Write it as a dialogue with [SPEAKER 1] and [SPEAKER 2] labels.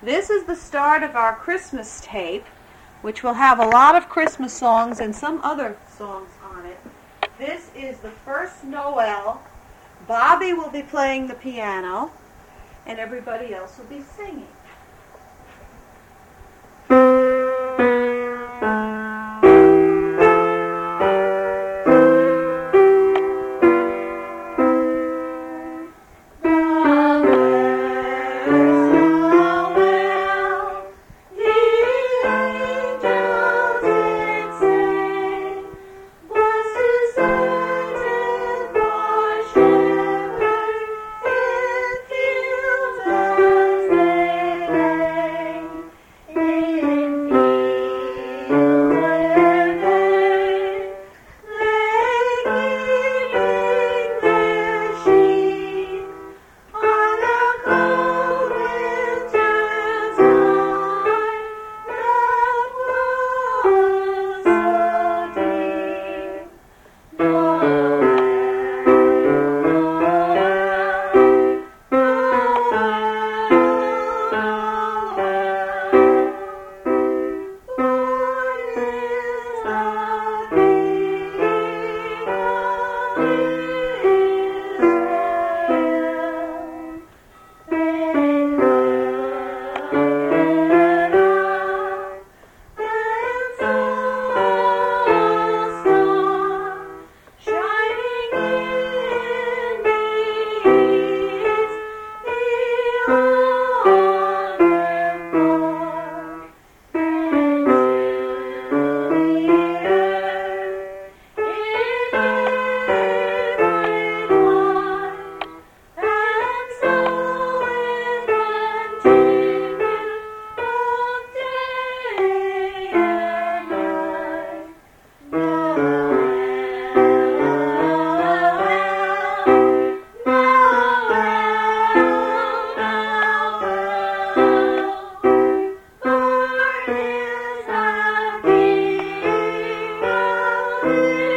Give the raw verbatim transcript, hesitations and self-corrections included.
[SPEAKER 1] This is the start of our Christmas tape, which will have a lot of Christmas songs and some other songs on it. This is the first Noel. Bobby will be playing the piano, and everybody else will be singing.
[SPEAKER 2] Thank you.